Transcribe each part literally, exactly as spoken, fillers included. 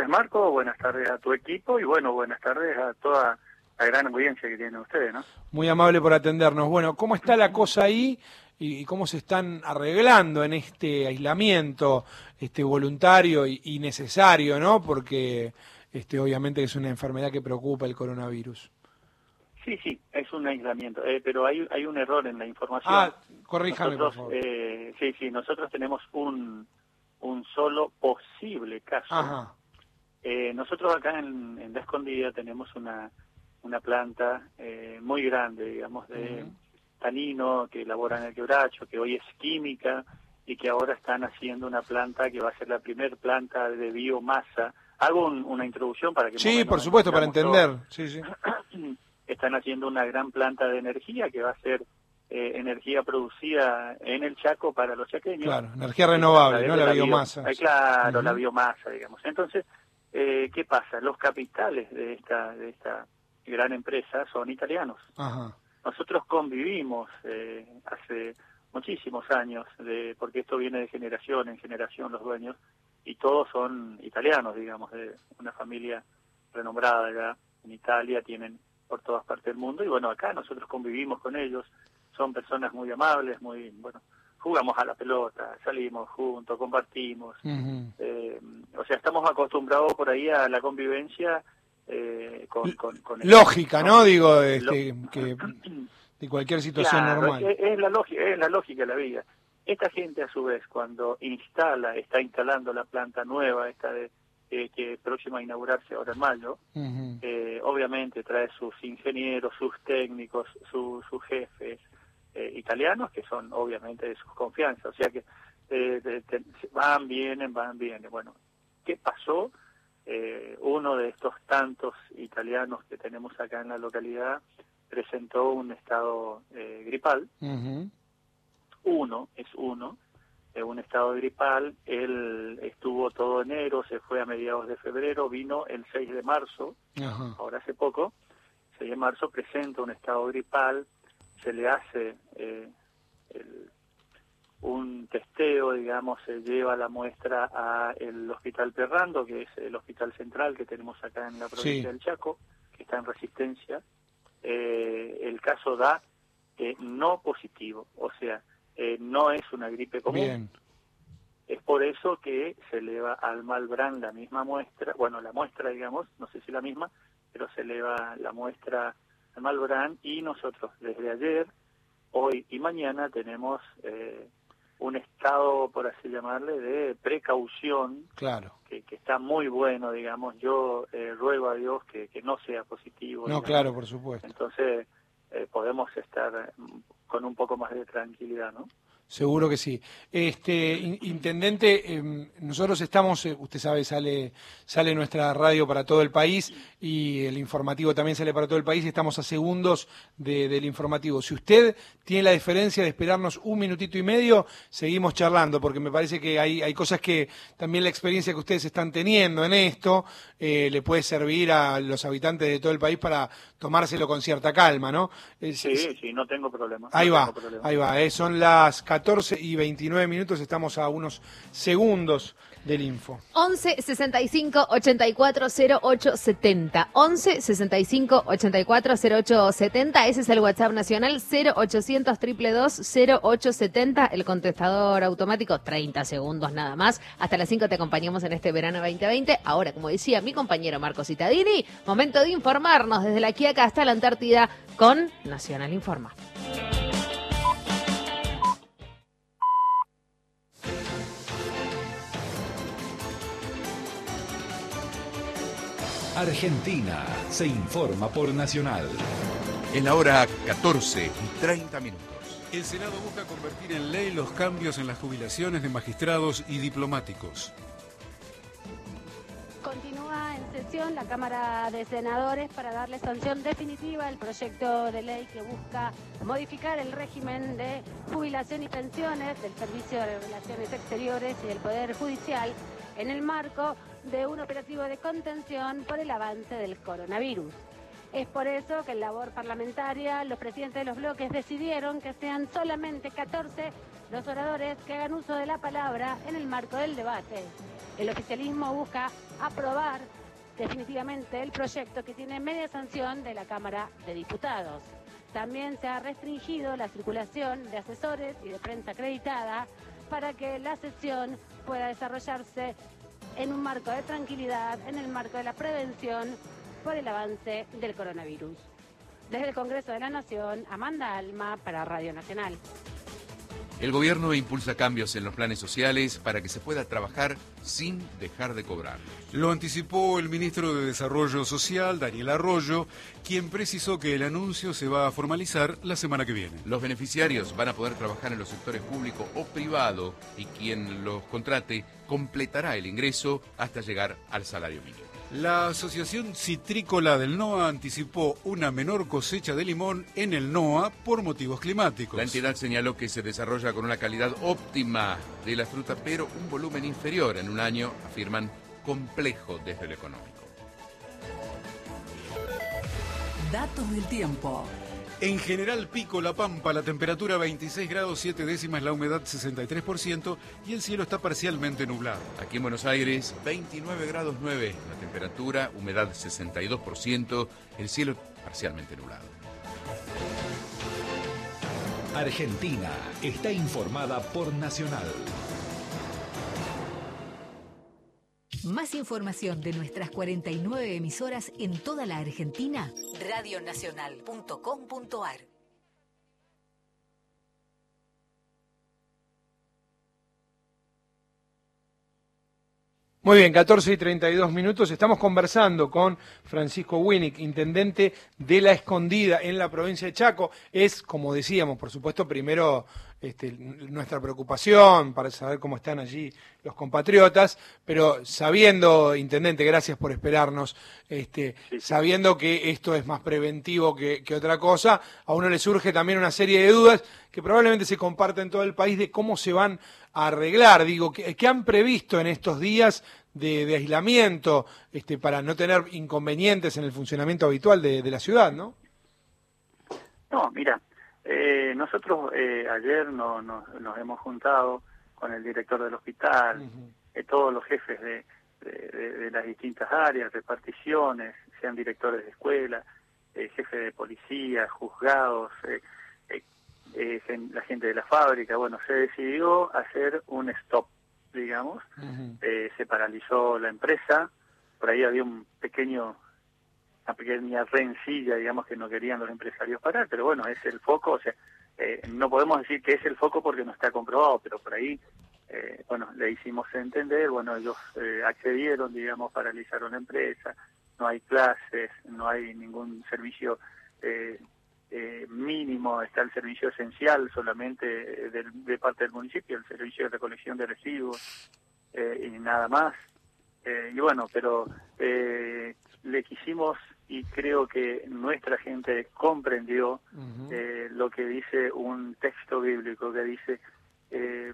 tardes, Marco, buenas tardes a tu equipo y bueno, buenas tardes a toda la gran audiencia que tienen ustedes, ¿no? Muy amable por atendernos. Bueno, ¿cómo está la cosa ahí y cómo se están arreglando en este aislamiento este voluntario y, y necesario, ¿no? Porque este obviamente es una enfermedad que preocupa el coronavirus. Sí, sí, es un aislamiento, eh, pero hay, hay un error en la información. Ah, corríjame, nosotros, por favor. Eh, sí, sí, nosotros tenemos un, un solo posible caso. Ajá. Eh, nosotros acá en, en La Escondida tenemos una, una planta eh, muy grande, digamos, de uh-huh. tanino que elaboran el quebracho, que hoy es química y que ahora están haciendo una planta que va a ser la primer planta de biomasa. Hago un, una introducción para que... Sí, por supuesto, para entender. Todo. Sí, sí. Están haciendo una gran planta de energía que va a ser eh, energía producida en el Chaco para los chaqueños. Claro, energía renovable, ¿no? La, la biomasa. Bio, eh, claro, uh-huh. la biomasa, digamos. Entonces, eh, ¿qué pasa? Los capitales de esta de esta gran empresa son italianos. Ajá. Nosotros convivimos eh, hace muchísimos años, de, porque esto viene de generación en generación los dueños, y todos son italianos, digamos, de una familia renombrada ya en Italia, tienen por todas partes del mundo, y bueno, acá nosotros convivimos con ellos, son personas muy amables, muy, bueno, jugamos a la pelota, salimos juntos, compartimos, uh-huh. eh, o sea, estamos acostumbrados por ahí a la convivencia eh, con, con, con el, lógica, ¿no? ¿no? Digo, Lo... este, que de cualquier situación claro, normal. Es, es la lógica, es la lógica de la vida. Esta gente a su vez, cuando instala, está instalando la planta nueva, esta de Eh, que próxima a inaugurarse ahora en mayo, uh-huh. eh, obviamente trae sus ingenieros, sus técnicos, su, sus jefes eh, italianos, que son obviamente de sus confianzas, o sea que eh, de, de, van, vienen, van, vienen. Bueno, ¿qué pasó? Eh, uno de estos tantos italianos que tenemos acá en la localidad presentó un estado eh, gripal, uh-huh. uno, es uno, un estado gripal. Él estuvo todo enero, se fue a mediados de febrero, vino el seis de marzo, Ajá. ahora hace poco, seis de marzo presenta un estado gripal, se le hace eh, el, un testeo, digamos, se lleva la muestra al Hospital Perrando, que es el hospital central que tenemos acá en la provincia sí. del Chaco, que está en Resistencia. Eh, el caso da eh, no positivo, o sea, Eh, no es una gripe común. Bien. Es por eso que se eleva al Malbrán la misma muestra, bueno, la muestra, digamos, no sé si la misma, pero se eleva la muestra al Malbrán y nosotros desde ayer, hoy y mañana tenemos eh, un estado, por así llamarle, de precaución, claro. que, que está muy bueno, digamos. Yo eh, ruego a Dios que, que no sea positivo. No, digamos. claro, por supuesto. Entonces eh, podemos estar con un poco más de tranquilidad, ¿no? Seguro que sí. Este in, intendente, eh, nosotros estamos, eh, usted sabe, sale sale nuestra radio para todo el país y el informativo también sale para todo el país. Estamos a segundos de, del informativo. Si usted tiene la diferencia de esperarnos un minutito y medio, seguimos charlando, porque me parece que hay, hay cosas que también la experiencia que ustedes están teniendo en esto eh, le puede servir a los habitantes de todo el país para tomárselo con cierta calma, ¿no? Es, sí, es... sí, no tengo problema. Ahí no va, tengo problema. ahí va. Eh, son las catorce y veintinueve minutos, estamos a unos segundos del info. once sesenta y cinco ochenta y cuatro cero ocho setenta. once sesenta y cinco ochenta y cuatro cero ocho setenta. Ese es el WhatsApp nacional. Cero ochocientos dos dos dos cero ocho setenta. El contestador automático, treinta segundos nada más. Hasta las cinco te acompañamos en este verano veinte veinte. Ahora, como decía mi compañero Marco Cittadini, momento de informarnos desde la Quiaca hasta la Antártida con Nacional Informa. Argentina se informa por Nacional. En la hora catorce y treinta minutos. El Senado busca convertir en ley los cambios en las jubilaciones de magistrados y diplomáticos. Continúa en sesión la Cámara de Senadores para darle sanción definitiva al proyecto de ley que busca modificar el régimen de jubilación y pensiones del Servicio de Relaciones Exteriores y del Poder Judicial en el marco de un operativo de contención por el avance del coronavirus. Es por eso que en labor parlamentaria los presidentes de los bloques decidieron que sean solamente catorce los oradores que hagan uso de la palabra en el marco del debate. El oficialismo busca aprobar definitivamente el proyecto que tiene media sanción de la Cámara de Diputados. También se ha restringido la circulación de asesores y de prensa acreditada para que la sesión pueda desarrollarse en un marco de tranquilidad, en el marco de la prevención por el avance del coronavirus. Desde el Congreso de la Nación, Amanda Alma para Radio Nacional. El gobierno impulsa cambios en los planes sociales para que se pueda trabajar sin dejar de cobrar. Lo anticipó el ministro de Desarrollo Social, Daniel Arroyo, quien precisó que el anuncio se va a formalizar la semana que viene. Los beneficiarios van a poder trabajar en los sectores público o privado y quien los contrate completará el ingreso hasta llegar al salario mínimo. La Asociación Citrícola del NOA anticipó una menor cosecha de limón en el NOA por motivos climáticos. La entidad señaló que se desarrolla con una calidad óptima de la fruta, pero un volumen inferior en un año, afirman, complejo desde lo económico. Datos del tiempo. En General Pico, La Pampa, la temperatura veintiséis grados siete décimas, la humedad sesenta y tres por ciento y el cielo está parcialmente nublado. Aquí en Buenos Aires, veintinueve grados nueve, la temperatura, humedad sesenta y dos por ciento, el cielo parcialmente nublado. Argentina está informada por Nacional. Más información de nuestras cuarenta y nueve emisoras en toda la Argentina, radio nacional punto com punto ar. Muy bien, catorce y treinta y dos minutos. Estamos conversando con Francisco Winick, intendente de La Escondida en la provincia de Chaco. Es, como decíamos, por supuesto, primero este, nuestra preocupación para saber cómo están allí los compatriotas, pero sabiendo, intendente, gracias por esperarnos, este, sabiendo que esto es más preventivo que, que otra cosa, a uno le surge también una serie de dudas que probablemente se comparten en todo el país de cómo se van a arreglar. Digo, ¿qué, qué han previsto en estos días de, de aislamiento este, para no tener inconvenientes en el funcionamiento habitual de, de la ciudad, no? No, mira, eh, nosotros eh, ayer no, no, nos hemos juntado con el director del hospital, uh-huh. eh, todos los jefes de, de, de, de las distintas áreas, reparticiones, sean directores de escuela, eh, jefes de policía, juzgados, eh, eh, eh, la gente de la fábrica. Bueno, se decidió hacer un stop, digamos, uh-huh. eh, se paralizó la empresa, por ahí había un pequeño, una pequeña rencilla, digamos, que no querían los empresarios parar, pero bueno, es el foco, o sea, eh, no podemos decir que es el foco porque no está comprobado, pero por ahí, eh, bueno, le hicimos entender, bueno, ellos eh, accedieron, digamos, paralizaron la empresa, no hay clases, no hay ningún servicio eh, eh, mínimo, está el servicio esencial solamente de, de parte del municipio, el servicio de recolección de residuos eh, y nada más. Eh, y bueno, pero eh, le quisimos, y creo que nuestra gente comprendió uh-huh. eh, lo que dice un texto bíblico que dice eh,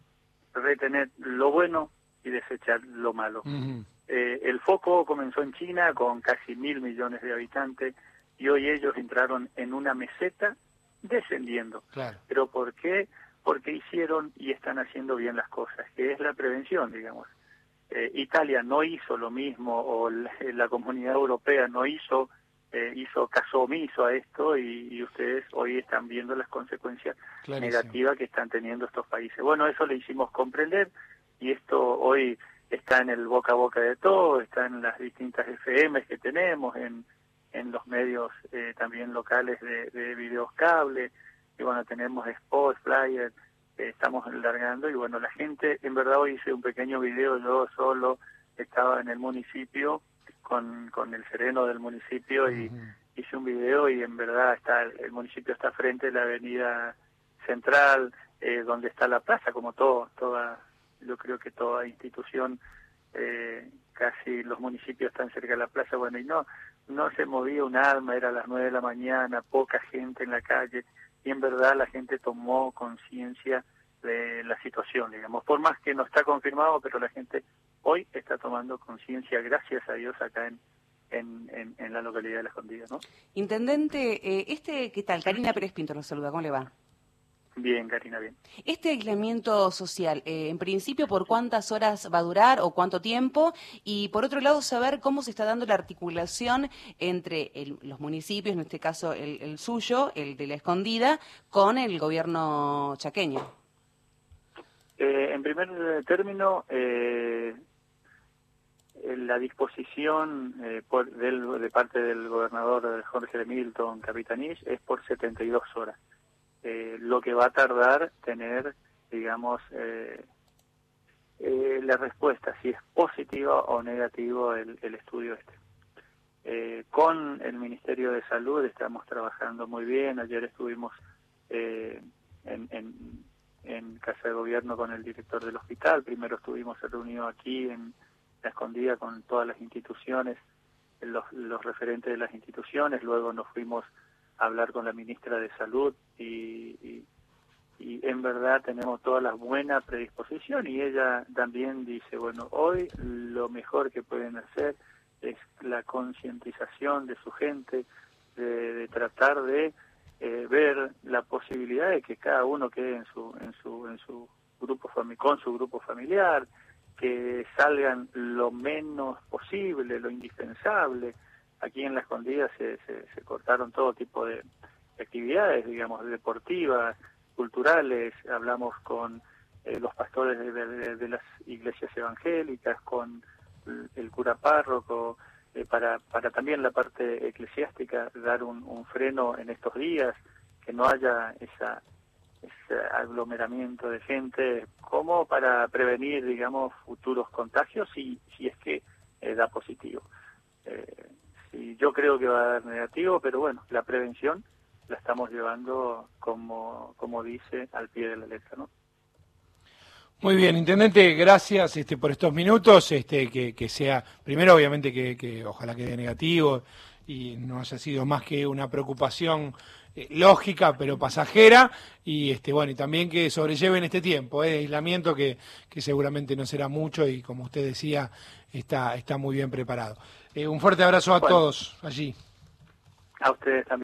retener lo bueno y desechar lo malo. Uh-huh. Eh, el foco comenzó en China con casi mil millones de habitantes y hoy ellos entraron en una meseta descendiendo. Claro. ¿Pero por qué? Porque hicieron y están haciendo bien las cosas, que es la prevención, digamos. Eh, Italia no hizo lo mismo, o la, la Comunidad Europea no hizo, eh, hizo caso omiso a esto, y, y ustedes hoy están viendo las consecuencias Clarísimo. negativas que están teniendo estos países. Bueno, eso le hicimos comprender, y esto hoy está en el boca a boca de todos, está en las distintas F Ms que tenemos, en, en los medios eh, también locales de, de videos cable, y bueno, tenemos spots, flyers, estamos largando, y bueno, la gente, en verdad hoy hice un pequeño video, yo solo estaba en el municipio con, con el sereno del municipio y uh-huh. hice un video, y en verdad está el municipio está frente a la avenida central, eh, donde está la plaza, como todo, toda, yo creo que toda institución, eh, casi los municipios están cerca de la plaza, bueno, y no, no se movía un alma, era las nueve de la mañana, poca gente en la calle, y en verdad la gente tomó conciencia de la situación, digamos, por más que no está confirmado, pero la gente hoy está tomando conciencia, gracias a Dios, acá en, en, en, en la localidad de La Escondida, ¿no? Intendente, eh, este, ¿qué tal? Karina Pérez Pinto nos saluda, ¿cómo le va? Bien, Karina, bien. Este aislamiento social, eh, en principio, ¿por cuántas horas va a durar o cuánto tiempo? Y por otro lado, saber cómo se está dando la articulación entre el, los municipios, en este caso el, el suyo, el de La Escondida, con el gobierno chaqueño. Eh, en primer término, eh, la disposición eh, por, del, de parte del gobernador Jorge de Milton Capitanich es por setenta y dos horas. Eh, lo que va a tardar tener, digamos, eh, eh, la respuesta, si es positiva o negativo el, el estudio este. Eh, con el Ministerio de Salud estamos trabajando muy bien. Ayer estuvimos eh, en, en, en Casa de Gobierno con el director del hospital. Primero estuvimos reunidos aquí en La Escondida con todas las instituciones, los, los referentes de las instituciones. Luego nos fuimos a hablar con la ministra de Salud y, y, y en verdad tenemos toda la buena predisposición, y ella también dice, bueno, hoy lo mejor que pueden hacer es la concientización de su gente, de, de tratar de eh, ver la posibilidad de que cada uno quede en su en su en su grupo fami- con su grupo familiar, que salgan lo menos posible, lo indispensable. Aquí en La Escondida se, se, se cortaron todo tipo de actividades, digamos, deportivas, culturales. Hablamos con eh, los pastores de, de, de las iglesias evangélicas, con el cura párroco, eh, para, para también la parte eclesiástica dar un, un freno en estos días, que no haya esa ese aglomeramiento de gente, como para prevenir, digamos, futuros contagios si, si es que eh, da positivo. Eh, sí, yo creo que va a dar negativo, pero bueno, la prevención la estamos llevando, como, como dice, al pie de la letra, ¿no? Muy bien, intendente, gracias este, por estos minutos, este, que, que sea, primero obviamente que, que ojalá quede negativo y no haya sido más que una preocupación eh, lógica pero pasajera, y este bueno y también que sobrelleven este tiempo eh, de aislamiento que, que seguramente no será mucho, y como usted decía, está, está muy bien preparado. Eh, un fuerte abrazo a bueno, todos allí. A ustedes también.